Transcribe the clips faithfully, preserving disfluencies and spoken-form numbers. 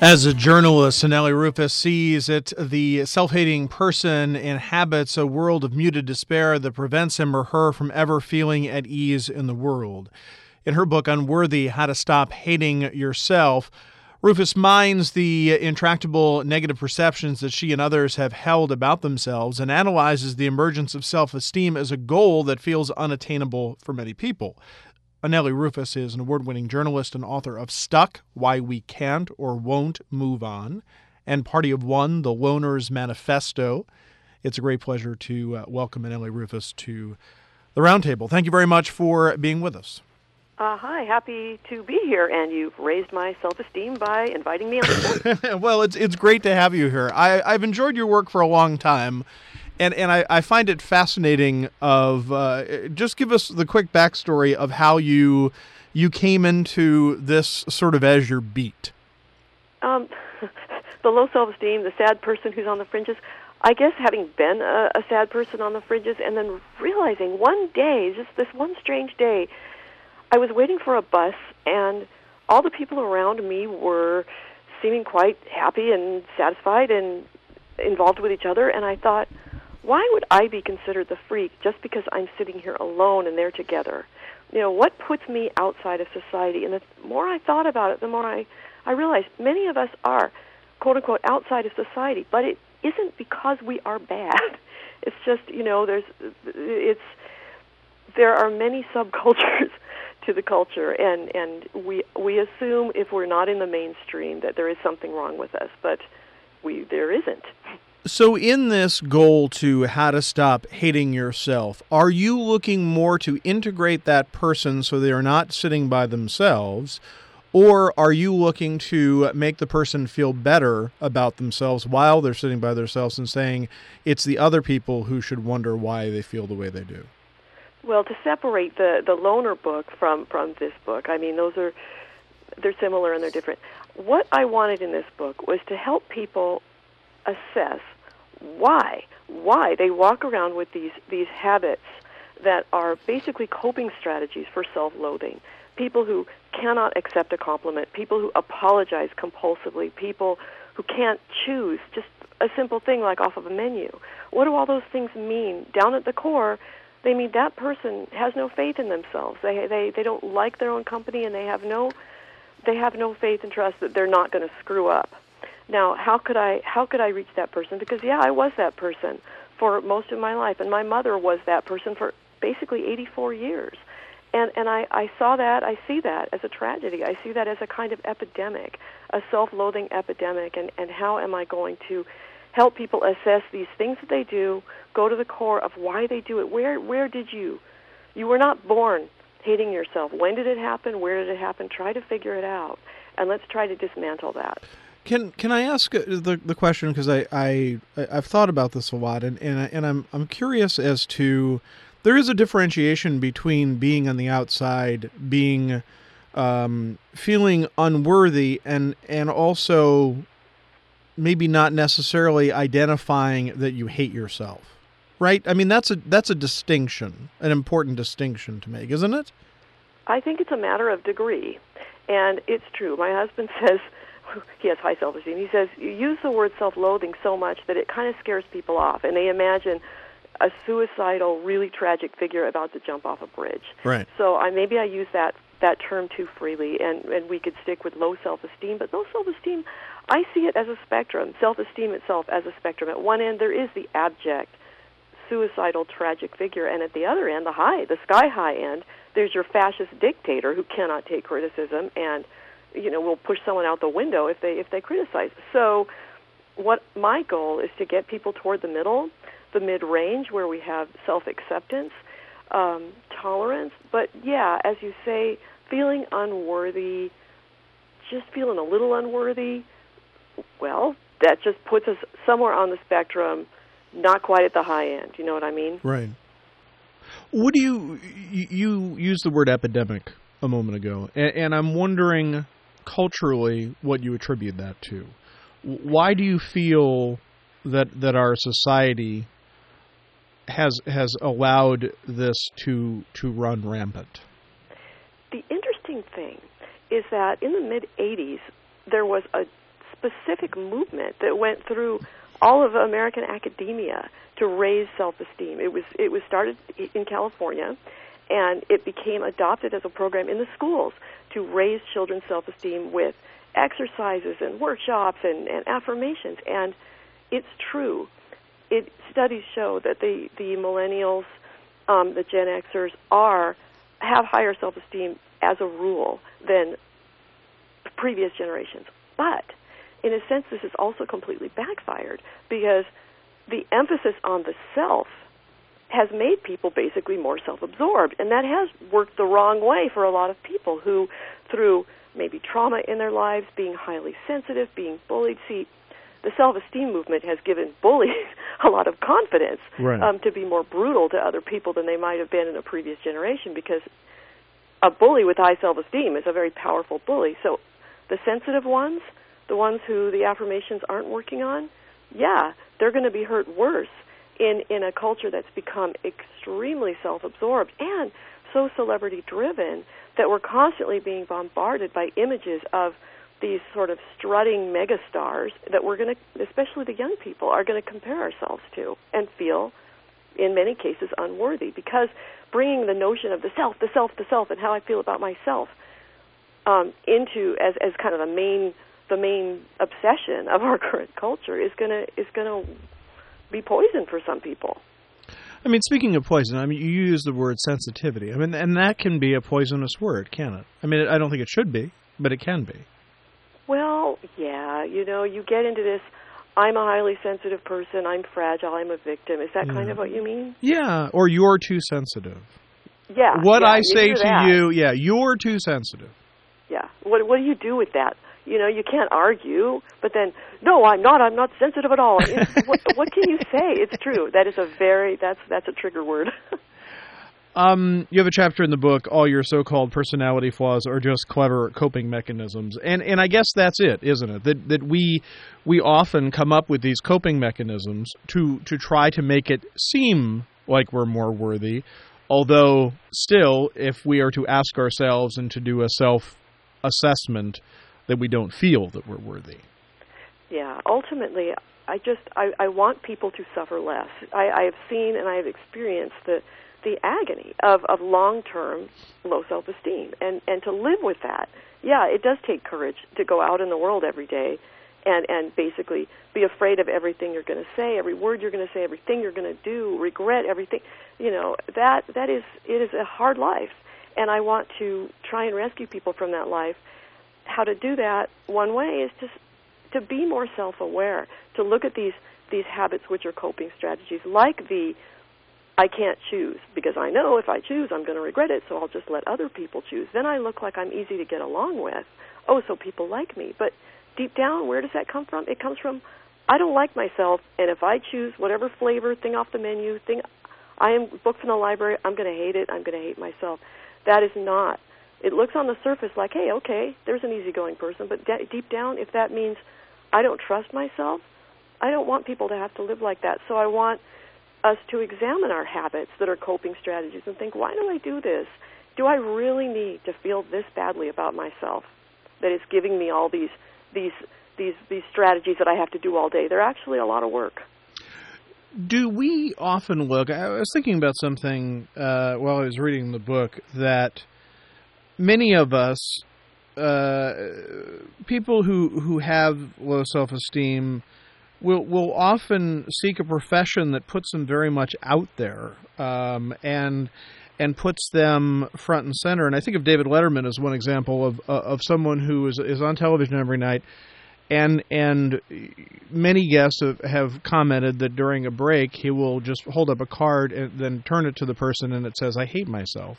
As a journalist, Anneli Rufus sees it the self-hating person inhabits a world of muted despair that prevents him or her from ever feeling at ease in the world. In her book, Unworthy, How to Stop Hating Yourself, Rufus mines the intractable negative perceptions that she and others have held about themselves and analyzes the emergence of self-esteem as a goal that feels unattainable for many people. Anneli Rufus is an award-winning journalist and author of Stuck, Why We Can't or Won't Move On, and Party of One, The Loner's Manifesto. It's a great pleasure to uh, welcome Anneli Rufus to the Roundtable. Thank you very much for being with us. Uh, hi, happy to be here, and you've raised my self-esteem by inviting me on the show. Well, it's it's great to have you here. I, I've enjoyed your work for a long time. And and I, I find it fascinating of, uh, just give us the quick backstory of how you you came into this sort of as your beat. Um, the low self-esteem, the sad person who's on the fringes. I guess having been a, a sad person on the fringes and then realizing one day, just this one strange day, I was waiting for a bus and all the people around me were seeming quite happy and satisfied and involved with each other, and I thought, why would I be considered the freak just because I'm sitting here alone and they're together? You know, what puts me outside of society? And the more I thought about it, the more I, I realized many of us are, quote-unquote, outside of society, but it isn't because we are bad. It's just, you know, there's, it's, there are many subcultures to the culture, and, and we, we assume if we're not in the mainstream that there is something wrong with us, but we, there isn't. So in this goal to how to stop hating yourself, are you looking more to integrate that person so they are not sitting by themselves, or are you looking to make the person feel better about themselves while they're sitting by themselves and saying it's the other people who should wonder why they feel the way they do? Well, to separate the, the loner book from, from this book, I mean, those are, they're similar and they're different. What I wanted in this book was to help people assess why why they walk around with these these habits that are basically coping strategies for self-loathing. People who cannot accept a compliment, people who apologize compulsively, people who can't choose just a simple thing like off of a menu. What do all those things mean? Down at the core, they mean that person has no faith in themselves. They they they don't like their own company, and they have no they have no faith and trust that they're not going to screw up. Now, how could I how could I reach that person? Because, yeah, I was that person for most of my life, and my mother was that person for basically eighty-four years. And and I, I saw that, I see that as a tragedy. I see that as a kind of epidemic, a self-loathing epidemic, and, and how am I going to help people assess these things that they do, go to the core of why they do it. Where where did you? You were not born hating yourself. When did it happen? Where did it happen? Try to figure it out, and let's try to dismantle that. Can can I ask the the question, because I, I I've thought about this a lot, and and, I, and I'm I'm curious as to, there is a differentiation between being on the outside, being um, feeling unworthy, and and also maybe not necessarily identifying that you hate yourself, right? I mean, that's a that's a distinction, an important distinction to make, isn't it? I think it's a matter of degree, and it's true. My husband says. He has high self-esteem. He says, you use the word self-loathing so much that it kind of scares people off, and they imagine a suicidal, really tragic figure about to jump off a bridge. Right. So I, maybe I use that, that term too freely, and, and we could stick with low self-esteem. But low self-esteem, I see it as a spectrum, self-esteem itself as a spectrum. At one end, there is the abject, suicidal, tragic figure, and at the other end, the high, the sky-high end, there's your fascist dictator who cannot take criticism and you know, will push someone out the window if they if they criticize. So what my goal is to get people toward the middle, the mid-range, where we have self-acceptance, um, tolerance, but yeah, as you say, feeling unworthy, just feeling a little unworthy, well, that just puts us somewhere on the spectrum, not quite at the high end. You know what I mean? Right. What do you, you used the word epidemic a moment ago, and, and I'm wondering culturally what you attribute that to. Why do you feel that that our society has has allowed this to to run rampant? The interesting thing is that in the mid-eighties, there was a specific movement that went through all of American academia to raise self-esteem. It was it was started in California, and it became adopted as a program in the schools to raise children's self-esteem with exercises and workshops and, and affirmations. And it's true. It studies show that the the millennials, um, the Gen Xers, are have higher self-esteem as a rule than previous generations. But in a sense, this is also completely backfired because the emphasis on the self has made people basically more self-absorbed, and that has worked the wrong way for a lot of people who, through maybe trauma in their lives, being highly sensitive, being bullied. See, the self-esteem movement has given bullies a lot of confidence right. um, to be more brutal to other people than they might have been in a previous generation, because a bully with high self-esteem is a very powerful bully. So the sensitive ones, the ones who the affirmations aren't working on, yeah, they're going to be hurt worse in, in a culture that's become extremely self-absorbed and so celebrity-driven that we're constantly being bombarded by images of these sort of strutting megastars that we're going to, especially the young people, are going to compare ourselves to and feel, in many cases, unworthy, because bringing the notion of the self, the self, the self, and how I feel about myself um, into as, as kind of the main the main obsession of our current culture is gonna is gonna be poison for some people. I mean, speaking of poison, I mean, you use the word sensitivity. I mean, and that can be a poisonous word, can it? I mean, I don't think it should be, but it can be. Well, yeah, you know, you get into this, I'm a highly sensitive person, I'm fragile, I'm a victim. Is that yeah. kind of what you mean? Yeah, or you're too sensitive. Yeah. What yeah, I say to that. you, yeah, you're too sensitive. Yeah. What what do you do with that? You know, you can't argue, but then, no, I'm not, I'm not sensitive at all. It's, what, what can you say? It's true. That is a very, that's that's a trigger word. Um, you have a chapter in the book, all your so-called personality flaws are just clever coping mechanisms. And and I guess that's it, isn't it? That that we we often come up with these coping mechanisms to, to try to make it seem like we're more worthy, although still, if we are to ask ourselves and to do a self-assessment, that we don't feel that we're worthy. Yeah, ultimately, I just, I, I want people to suffer less. I, I have seen and I have experienced the the agony of, of long-term low self-esteem, and, and to live with that. Yeah, it does take courage to go out in the world every day and, and basically be afraid of everything you're going to say, every word you're going to say, everything you're going to do, regret everything. You know, that that is, it is a hard life, and I want to try and rescue people from that life. How to do that, one way is just to be more self-aware, to look at these, these habits which are coping strategies, like the I can't choose, because I know if I choose, I'm going to regret it, so I'll just let other people choose. Then I look like I'm easy to get along with. Oh, so people like me. But deep down, where does that come from? It comes from, I don't like myself, and if I choose whatever flavor, thing off the menu, thing, I am books in the library, I'm going to hate it, I'm going to hate myself. That is not. It looks on the surface like, hey, okay, there's an easygoing person, but de- deep down, if that means I don't trust myself, I don't want people to have to live like that. So I want us to examine our habits that are coping strategies and think, why do I do this? Do I really need to feel this badly about myself that is giving me all these these these these strategies that I have to do all day? They're actually a lot of work. Do we often look, I was thinking about something uh, while I was reading the book, that many of us, uh, people who, who have low self-esteem, will will often seek a profession that puts them very much out there um, and and puts them front and center. And I think of David Letterman as one example of uh, of someone who is is on television every night, and and many guests have, have commented that during a break he will just hold up a card and then turn it to the person and it says, "I hate myself."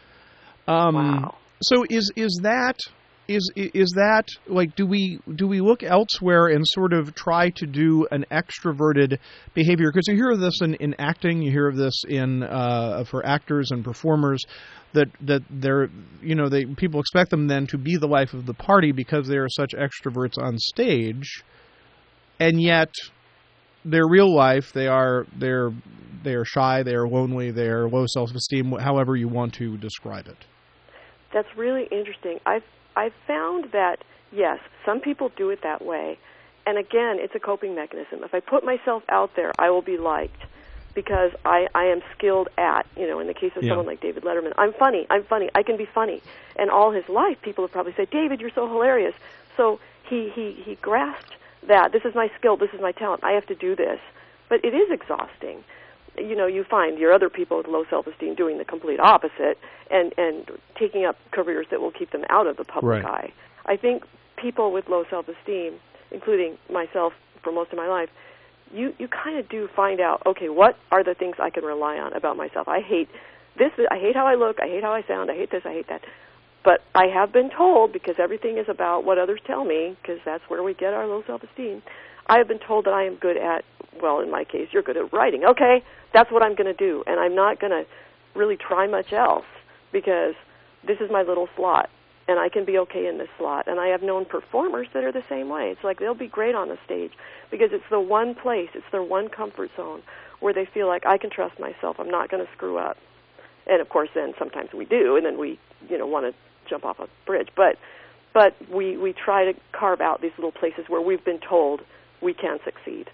Um, wow. So is is that Is is that like do we do we look elsewhere and sort of try to do an extroverted behavior? Because you hear of this in, in acting, you hear of this in uh, for actors and performers that that they're you know they people expect them then to be the life of the party because they are such extroverts on stage, and yet their real life they are they're they are shy, they are lonely, they are low self-esteem, however you want to describe it. That's really interesting. I've I've found that, yes, some people do it that way. And again, it's a coping mechanism. If I put myself out there, I will be liked because I, I am skilled at, you know, in the case of yeah. someone like David Letterman, I'm funny, I'm funny, I can be funny. And all his life, people have probably said, David, you're so hilarious. So he, he, he grasped that. This is my skill, this is my talent, I have to do this. But it is exhausting. You know, you find your other people with low self-esteem doing the complete opposite and, and taking up careers that will keep them out of the public right. eye. I think people with low self-esteem, including myself for most of my life, you, you kind of do find out, okay, what are the things I can rely on about myself? I hate this, I hate how I look, I hate how I sound, I hate this, I hate that. But I have been told, because everything is about what others tell me, because that's where we get our low self-esteem, I have been told that I am good at, well, in my case, you're good at writing. Okay, that's what I'm going to do, and I'm not going to really try much else because this is my little slot, and I can be okay in this slot. And I have known performers that are the same way. It's like they'll be great on the stage because it's the one place, it's their one comfort zone where they feel like I can trust myself, I'm not going to screw up. And, of course, then sometimes we do, and then we, you know, want to jump off a bridge. But but we, we try to carve out these little places where we've been told we can succeed.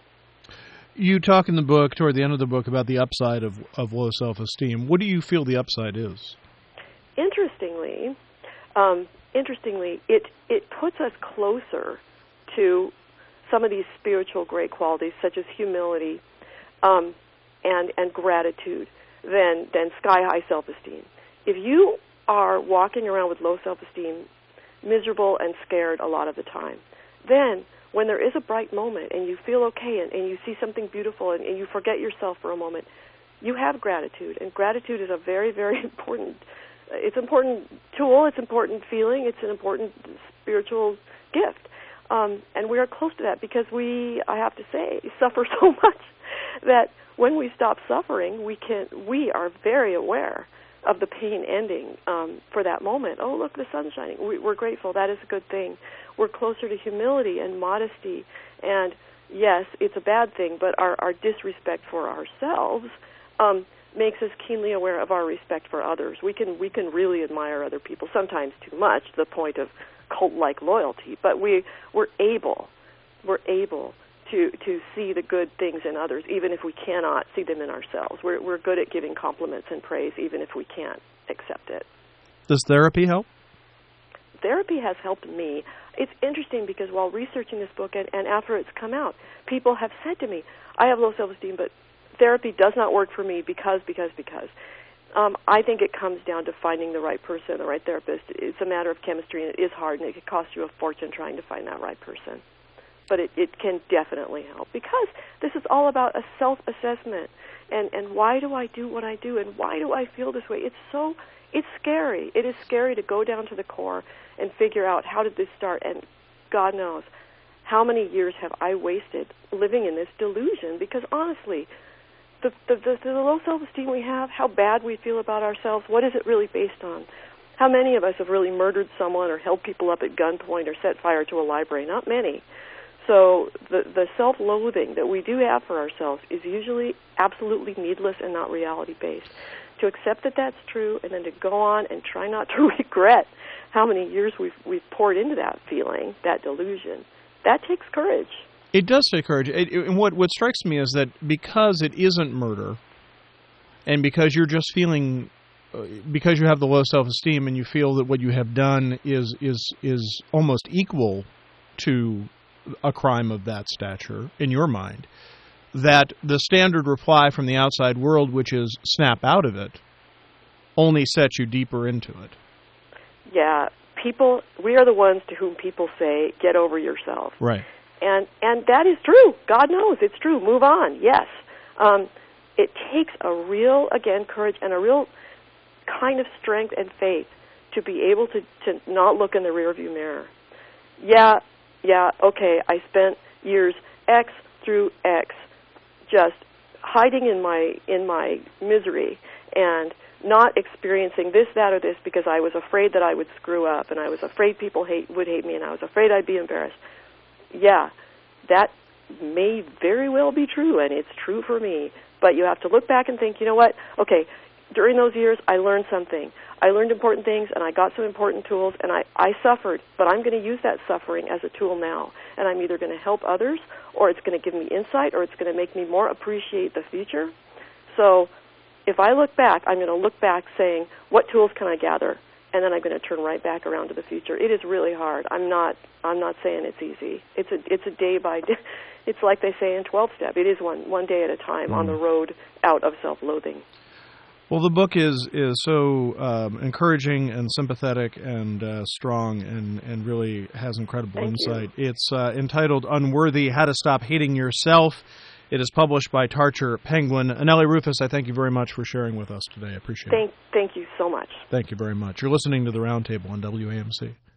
You talk in the book, toward the end of the book, about the upside of, of low self-esteem. What do you feel the upside is? Interestingly, um, interestingly, it, it puts us closer to some of these spiritual great qualities, such as humility um, and, and gratitude, than, than sky-high self-esteem. If you are walking around with low self-esteem, miserable and scared a lot of the time, then when there is a bright moment and you feel okay and, and you see something beautiful and, and you forget yourself for a moment, you have gratitude. And gratitude is a very, very important, it's an important tool, it's an important feeling, it's an important spiritual gift. Um, and we are close to that because we, I have to say, suffer so much that when we stop suffering, we can, we are very aware of the pain ending um, for that moment. Oh, look, the sun's shining. We, we're grateful. That is a good thing. We're closer to humility and modesty. And, yes, it's a bad thing, but our, our disrespect for ourselves um, makes us keenly aware of our respect for others. We can we can really admire other people, sometimes too much, to the point of cult-like loyalty. But we, we're able, we're able to, to see the good things in others, even if we cannot see them in ourselves. We're, we're good at giving compliments and praise, even if we can't accept it. Does therapy help? Therapy has helped me. It's interesting because while researching this book and, and after it's come out, people have said to me, I have low self-esteem, but therapy does not work for me because, because, because. Um, I think it comes down to finding the right person, the right therapist. It's a matter of chemistry, and it is hard, and it could cost you a fortune trying to find that right person. But it, it can definitely help because this is all about a self-assessment and, and why do I do what I do and why do I feel this way? It's so, it's scary. It is scary to go down to the core and figure out how did this start, and God knows how many years have I wasted living in this delusion because honestly, the, the, the, the low self-esteem we have, how bad we feel about ourselves, what is it really based on? How many of us have really murdered someone or held people up at gunpoint or set fire to a library? Not many. So the, the self-loathing that we do have for ourselves is usually absolutely needless and not reality-based. To accept that that's true and then to go on and try not to regret how many years we've, we've poured into that feeling, that delusion, that takes courage. It does take courage. It, it, and what, what strikes me is that because it isn't murder and because you're just feeling, uh, because you have the low self-esteem and you feel that what you have done is is is almost equal to a crime of that stature in your mind, that the standard reply from the outside world, which is snap out of it, only sets you deeper into it. Yeah, people, we are the ones to whom people say, get over yourself. Right. And and that is true. God knows it's true. Move on, yes. Um, it takes a real, again, courage and a real kind of strength and faith to be able to, to not look in the rearview mirror. Yeah, yeah, okay, I spent years X through X just hiding in my in my misery and not experiencing this, that, or this because I was afraid that I would screw up and I was afraid people hate would hate me and I was afraid I'd be embarrassed. Yeah, that may very well be true, and it's true for me. But you have to look back and think, you know what? Okay, during those years, I learned something. I learned important things, and I got some important tools, and I, I suffered, but I'm going to use that suffering as a tool now, and I'm either going to help others, or it's going to give me insight, or it's going to make me more appreciate the future. So if I look back, I'm going to look back saying, what tools can I gather? And then I'm going to turn right back around to the future. It is really hard. I'm not I'm not saying it's easy. It's a it's a day by day. It's like they say in twelve-step. It is one one day at a time mm. on the road out of self-loathing. Well, the book is is so um, encouraging and sympathetic and uh, strong and, and really has incredible Thank insight. You. It's uh, entitled Unworthy, How to Stop Hating Yourself. It is published by Tarcher Penguin. Anneli Rufus, I thank you very much for sharing with us today. I appreciate thank, it. Thank you so much. Thank you very much. You're listening to The Roundtable on W A M C.